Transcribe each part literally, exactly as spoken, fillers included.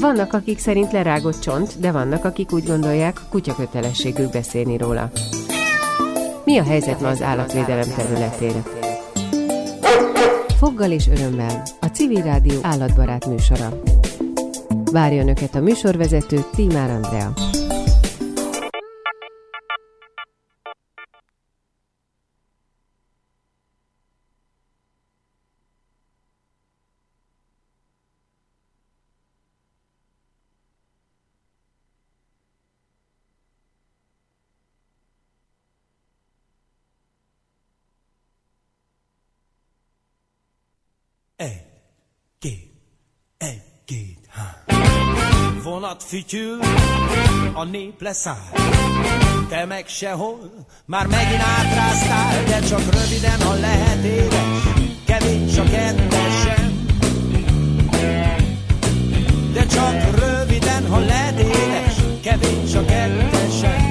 Vannak, akik szerint lerágott csont, de vannak, akik úgy gondolják, kutya kötelességük beszélni róla. Mi a helyzet ma az állatvédelem területén? Foggal és örömmel, a Civil Rádió állatbarát műsora. Várja Önöket a műsorvezető Tímár Andrea. Egy, két, egy, két, há. Vonat fütyül, a nép leszáll, te meg sehol, már megint átráztál, de csak röviden, ha lehet édes, kevés a kettesen. De csak röviden, ha lehet édes, kevés a kettesen.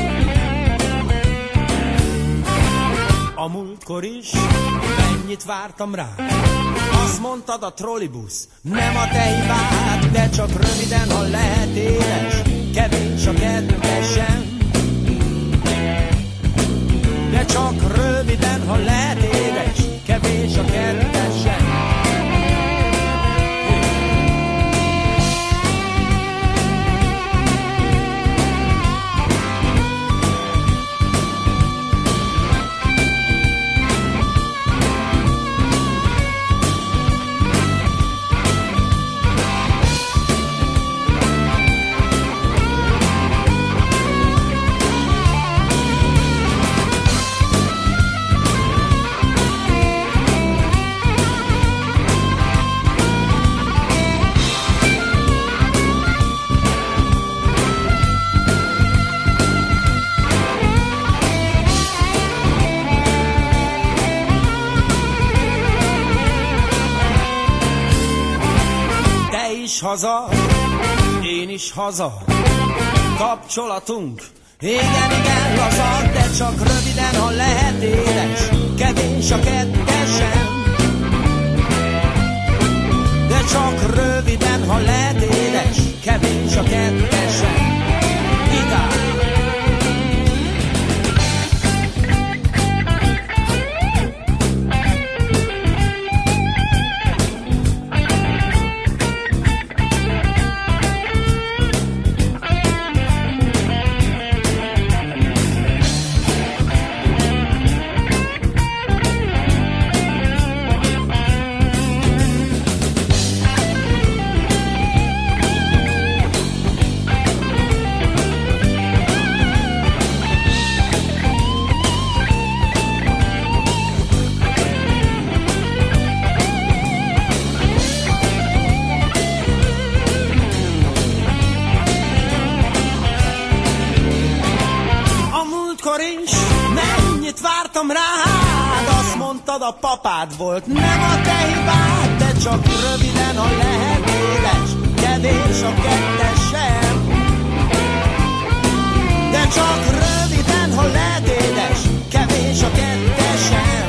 A múltkor is mennyit vártam rá, azt mondtad a trollibusz, nem a te hibád, de csak röviden, ha lehet éles, kevés a kettesen. De csak röviden, ha lehet éles, kevés a kettesen. Haza, én is haza, kapcsolatunk, igen, igen, laza, de csak röviden, ha lehet éles, kevés a kettesen. De csak röviden, ha lehet éles, kevés a kettesen. Gitár! A papád volt, nem a te hibád, de csak röviden, ha lehet éles, kevés a kettesen. De csak röviden, ha lehet éles, kevés a kettesen.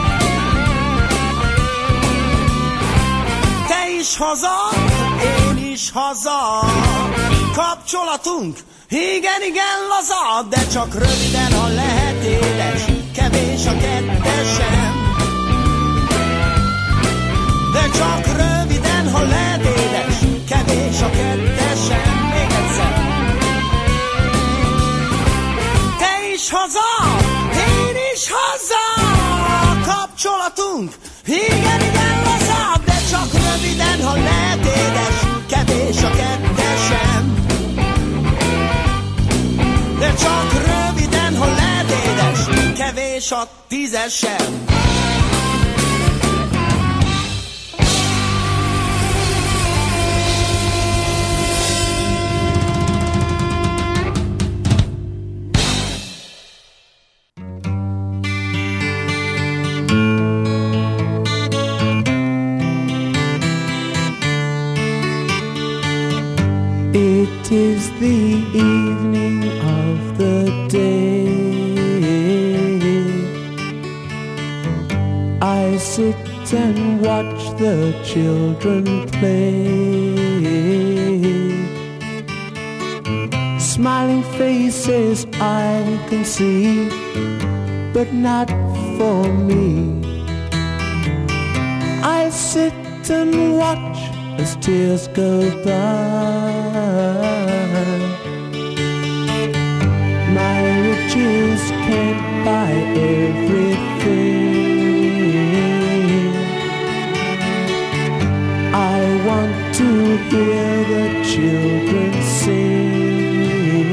Te is haza, én is haza, kapcsolatunk, igen, igen, laza, de csak röviden, ha lehet éles, kevés a kettesen. De csak röviden, ha lehet éles, kevés a kettesen. Még egyszer. Te is haza, én is haza, kapcsolatunk, igen, igen, laza, de csak röviden, ha lehet éles, kevés a kettesen. De csak röviden, ha lehet éles, kevés a tízesen. It is the evening of the day. I sit and watch the children play. Smiling faces I can see, but not for me. I sit and watch as tears go by. My riches can't buy everything. I want to hear the children sing.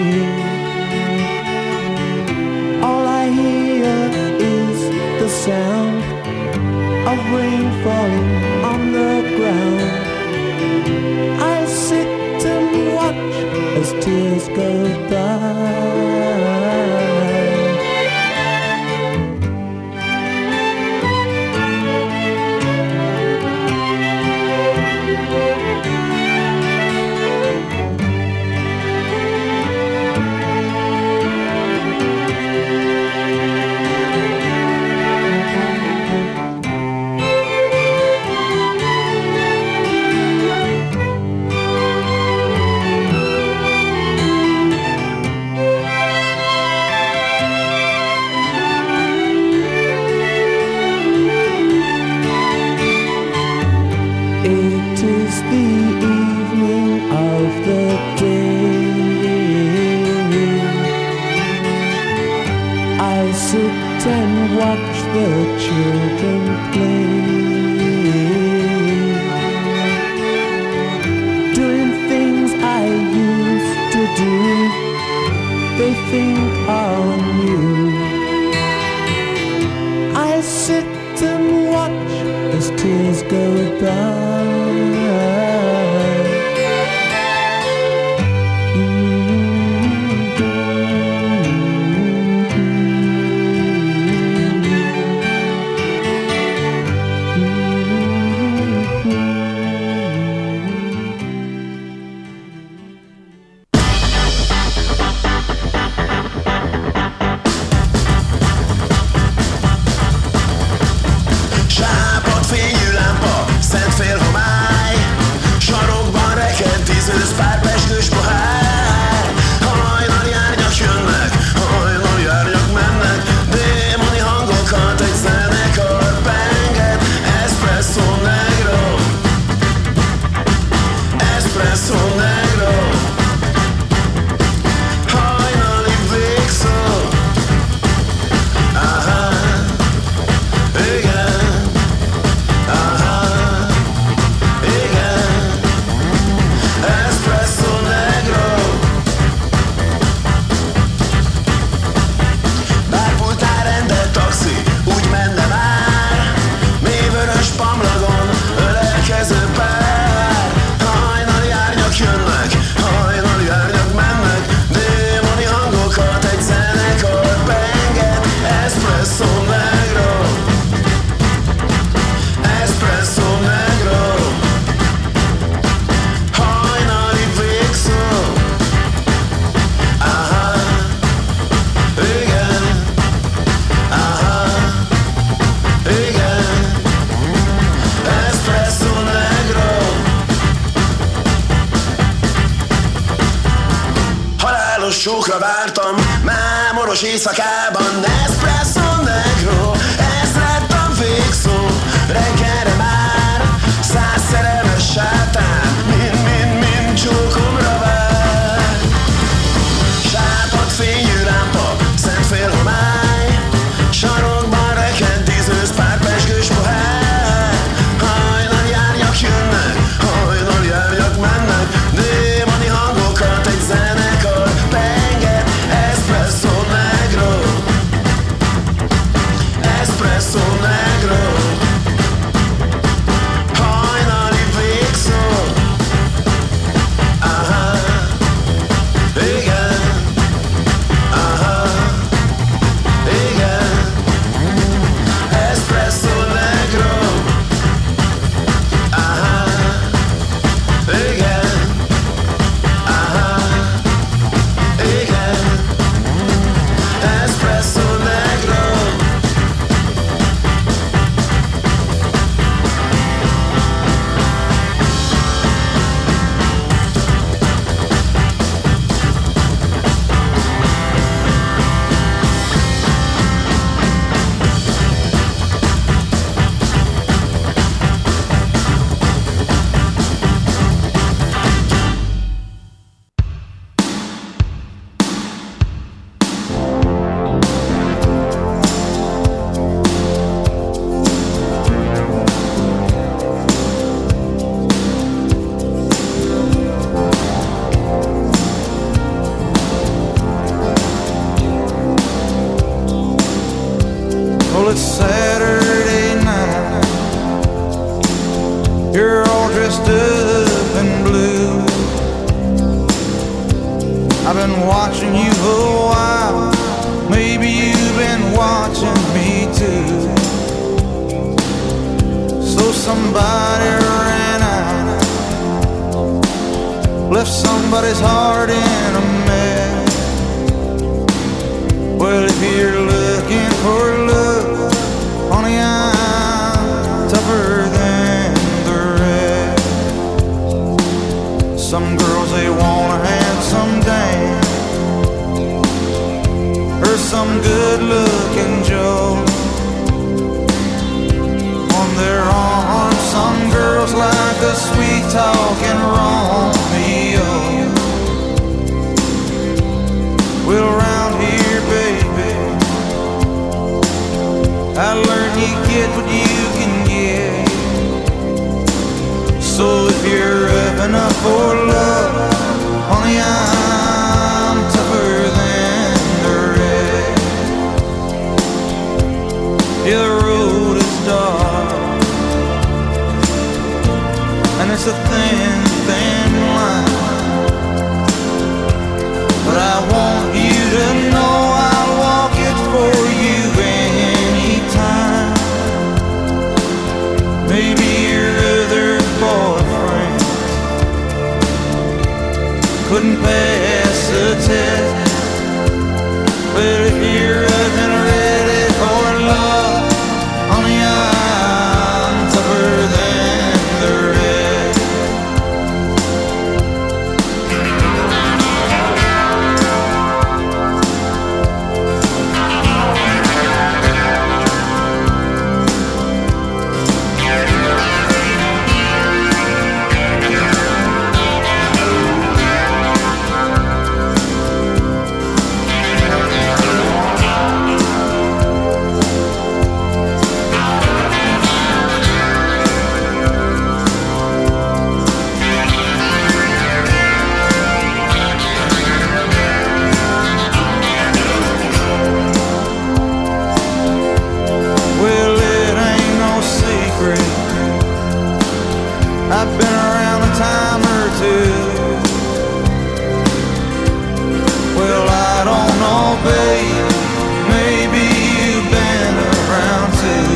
All I hear is the sound of rain falling on the ground. I sit and watch as tears go by. Sókra vártam, mámoros éjszakában. Espresso negro, ez lett a végszó. Reggelre már száz szerelmes sátán, mind-mind-mind csókomra vár. Sápadt fényű lámpa, szent félhomály, sarokban rekent tízőz pár pezsgős pohár. Hajnali árnyak jönnek, hajnali árnyak mennek, démoni hangokat egy zenekar penget. Espresso negro, You're all dressed up in blue. I've been watching you a while. Maybe you've been watching me too. So somebody ran out, left somebody's heart in a mess. Well, if you're looking for love, honey, I'm tougher than the rest. Some girls, they want a handsome dame or some good-looking Joe on their arm. Some girls like a sweet-talking Romeo. Well, around here, baby, I learned you get what you can get. So if you're up enough for love, honey, I'm tougher than the rest. Yeah, the road is dark, and it's a thin, thin line, but I want you to know I'll walk it for you anytime. Maybe your other boyfriend couldn't pass the test, but if you're up and ready for love, honey, I'm tougher than the rest. Well, it ain't no secret, I've been around a time or two. Well, I don't know, babe, maybe you've been around too.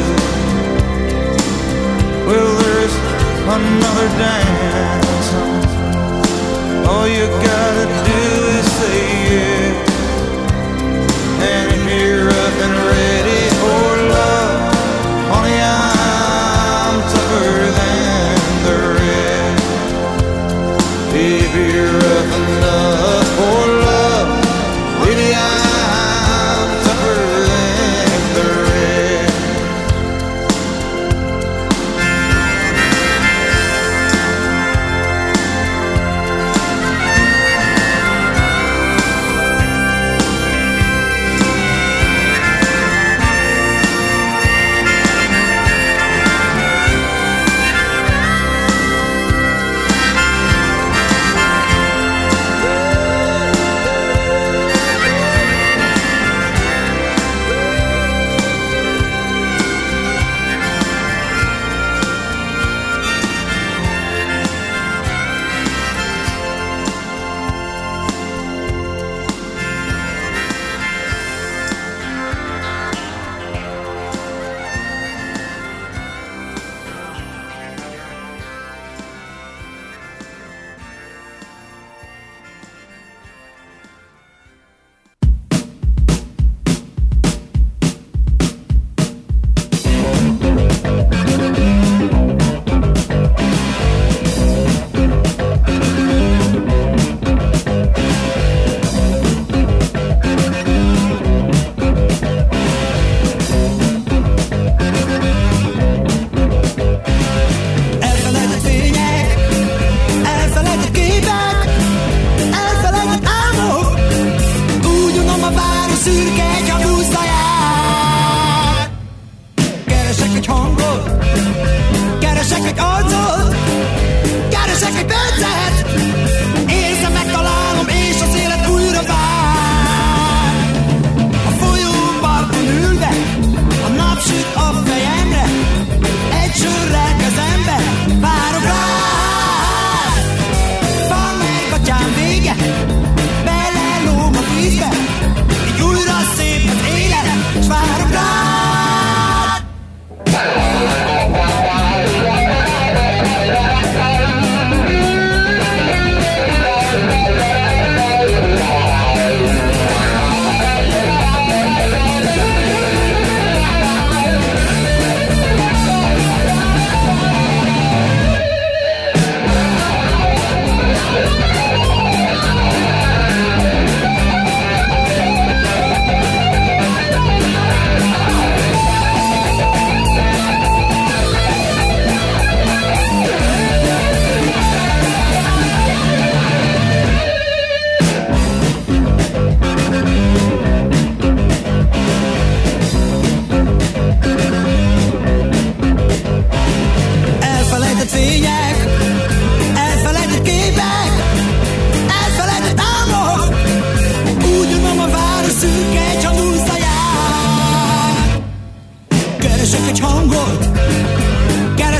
Well, there's another dance, all you gotta do is say yes. And if you're up and ready for love, honey, I'm tougher than the rest. If you're up enough for love, baby, I'm tougher than the rest.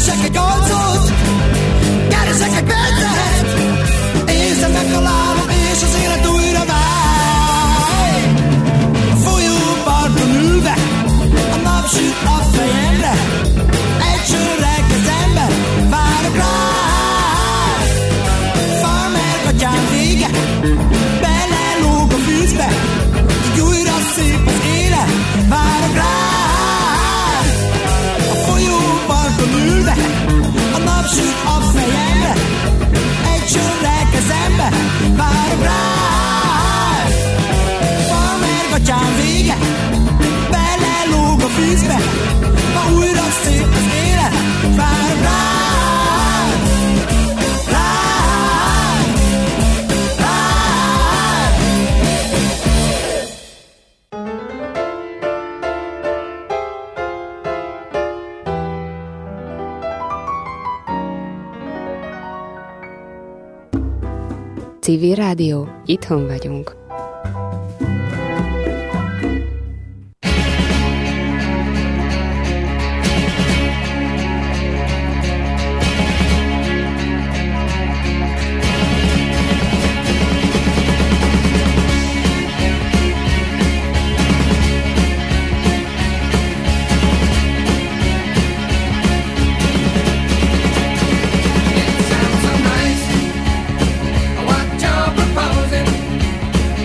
keresek egy arcot, keresek egy percet, észre megtalálom, és az élet újra vágy. A folyóparton ülve, a nap süt a fejemre, egy sörrel kezembe, várok rád. Farmer gatyám vége, belelóg a vízbe, így újra szép az élet, várok rád. A folyóparton ülve, a nap süt a fejemre, egy sörrel kezembe, várok rád. Farmer gatyám vége, belelóg a vízbe, ma újra szép az élet, várok rád. Rád, rád. Civil Rádió, itthon vagyunk. Sounds so nice. What you're proposing.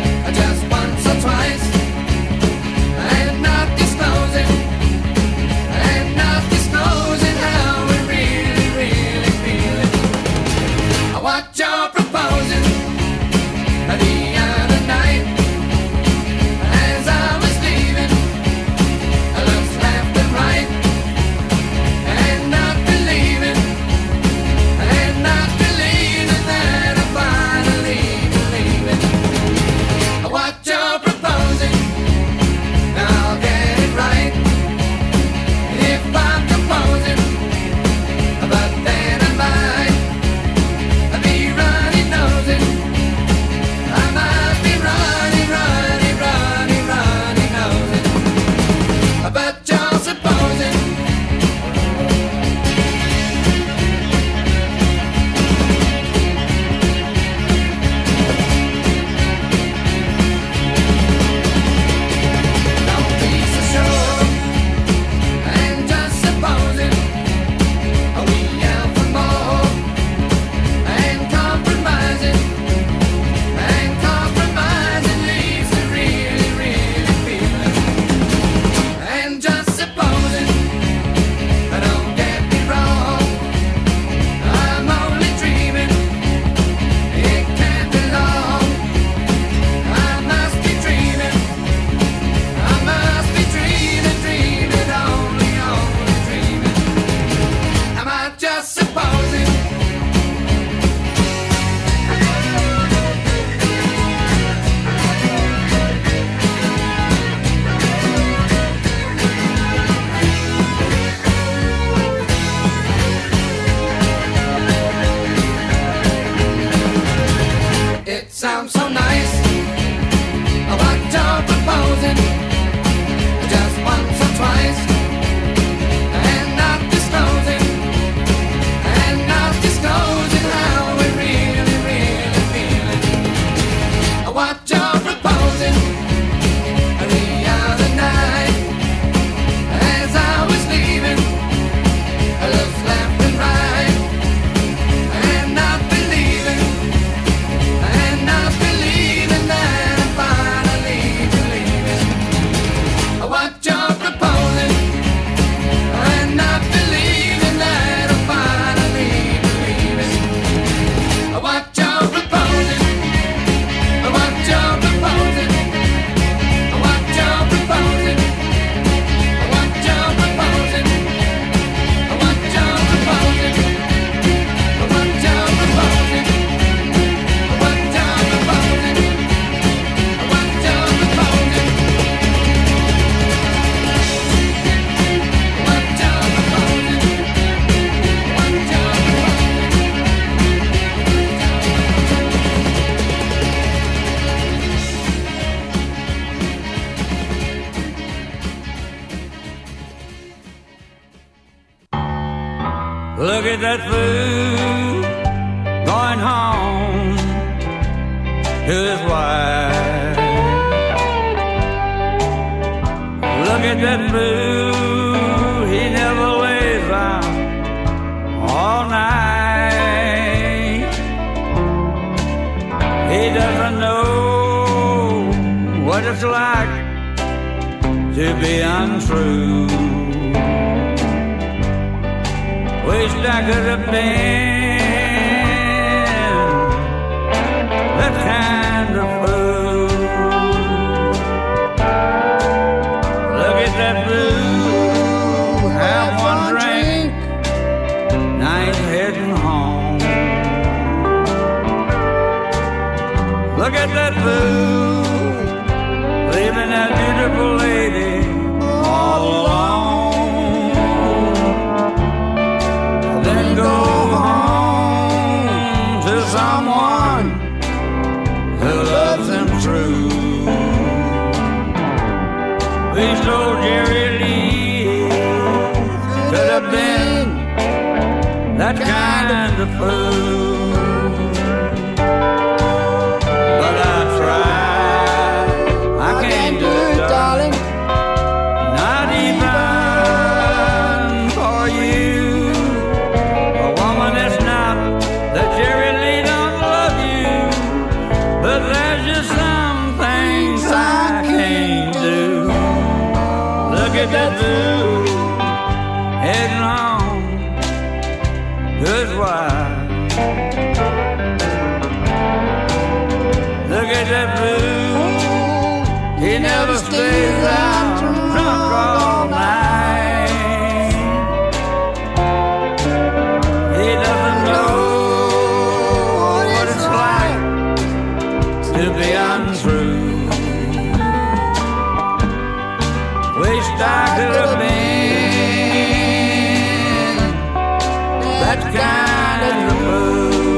Look at that fool going home to his wife. Look at that fool, he never lays out all night. He doesn't know what it's like to be untrue. Wish I could have been that kind of fool. Look at that fool, have one drink, now he's heading home. Look at that fool, leaving that beautiful lady all alone. Go home to someone who loves him true. We told Jerry Lee could have been that kind of fool, but I tried. I can't do it, darling. Not even for you. Jerry Lee don't love you, but there's just some things I can't do. Look at that fool heading home to his wife. Look at that fool, he never stays out drunk all night. He doesn't know to be untrue. Wished I could have been that kind of fool.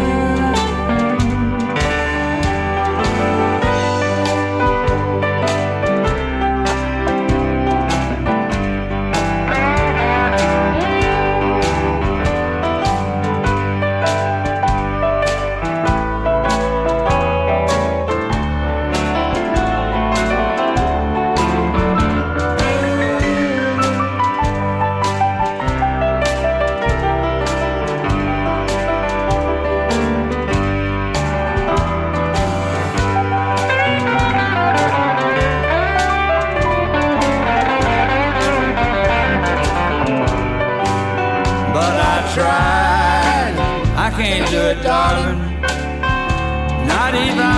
Darling, not even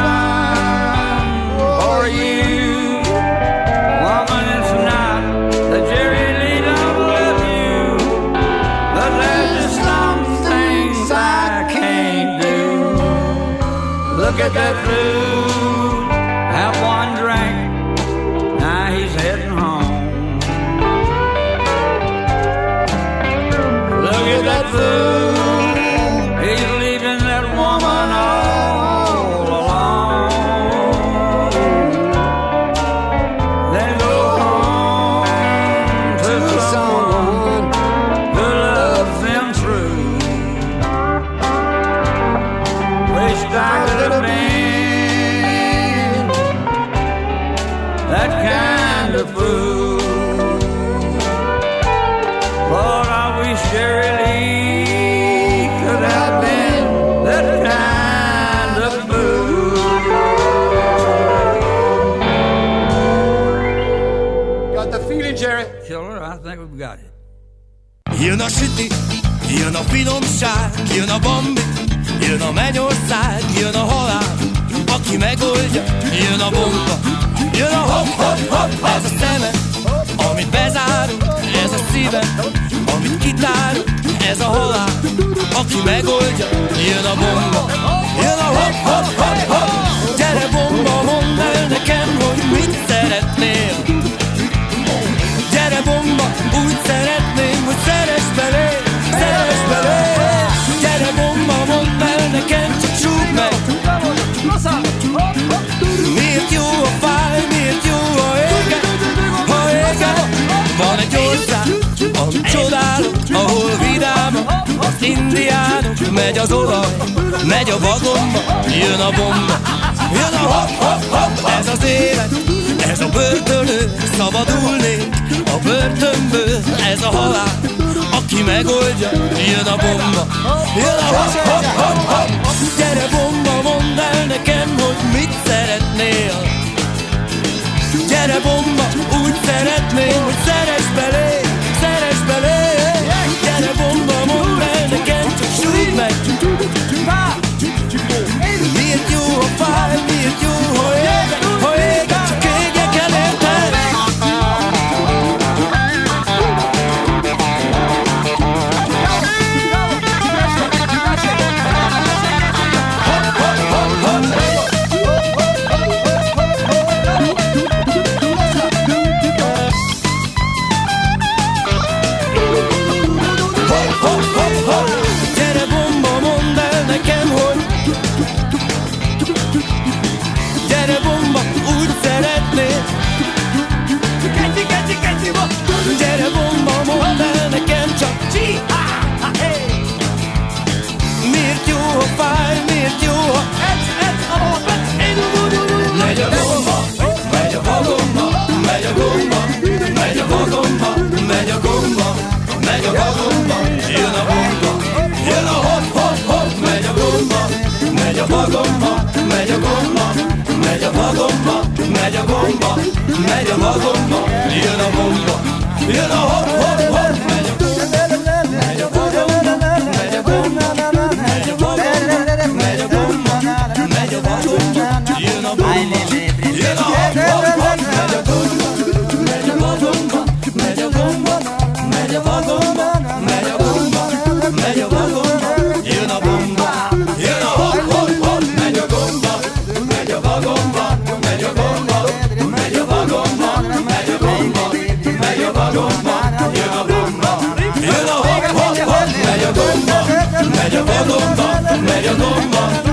for you. Woman, it's not that Jerry Lee don't love you, but there's just some things I can't do. Look at that fool, have one drink, now he's heading home. Look at that fool, he's leaving that woman all alone. Then go home to someone who loves them true. Wished I could have been that kind of fool. But I wish Jerry Lee could have been that kind of fool. Got the feeling, Jerry? Killer, I think we've got it. Jön a süti, jön a finomság, jön a bambi, jön a mennyország, jön a halál, aki megoldja, jön a bomba, jön a hop-hop-hop, ez a szeme, amit bezárunk, ez a szíve, amit kitárunk, ez a halál, aki megoldja, jön a bomba, jön a hop-hop-hop-hop. Gyere bomba, mondd el nekem, hogy mit szeretnél. Gyere bomba, úgy szeretném, hogy szeress belé, szeress belé. Gyere bomba, mondd el nekem, csak csukd meg. Miért jó a fáj, miért jó a éget, ha éget. Van egy ország, amit csodálok, ahol vidámak megy az olaj, megy a vagomba, jön a bomba, jön a hop, hop, hop. Ez az élet, ez a börtönő, szabadulnék a börtönből. Ez a halál, aki megoldja, jön a bomba, jön a hop, hop, hop, hop. Gyere bomba, mondd el nekem, hogy mit szeretnél. Gyere bomba, úgy szeretném, hogy szeress belé, szeress belé. Gyere bomba, mondd el nekem, csak sújt meg. Miért jó, ha fáj, miért jó, ha égek, ha égek, csak égek el érted. Gyere bomba, mondd el nekem, hogy gyere bomba, úgy szeretnél. Gyere bomba, mondd el nekem csak. Miért jó, ha fáj, miért jó, ha megy a bomba, megy a vagomba, megy a gomba, megy a vagomba, megy a gomba, megy a vagomba, jön a bomba, jön a hop, hop, hop, megy a gomba, megy a vagomba, megy a gomba, megy a vagomba, megy a gomba, megy a vagomba, jön a bomba, jön a hop, hop, hop, megy a gomba, megy a vagomba, megy a gomba, megy a vagomba, megy a gomba, megy a vagomba, jön a bomba, jön a hop, hop, hop, megy a gomba, megy a vagomba, megy a gomba, megy a vagomba, megy a gomba, megy a vagomba, jön a bomba, jön a hop, hop, hop, megy a gomba, megy a vagomba, megy a gomba, megy a vagomba, megy a gomba, megy a vagomba, jön a bomba, jön a hop, hop, hop, megy a gomba, megy a vagomba, megy a gomba.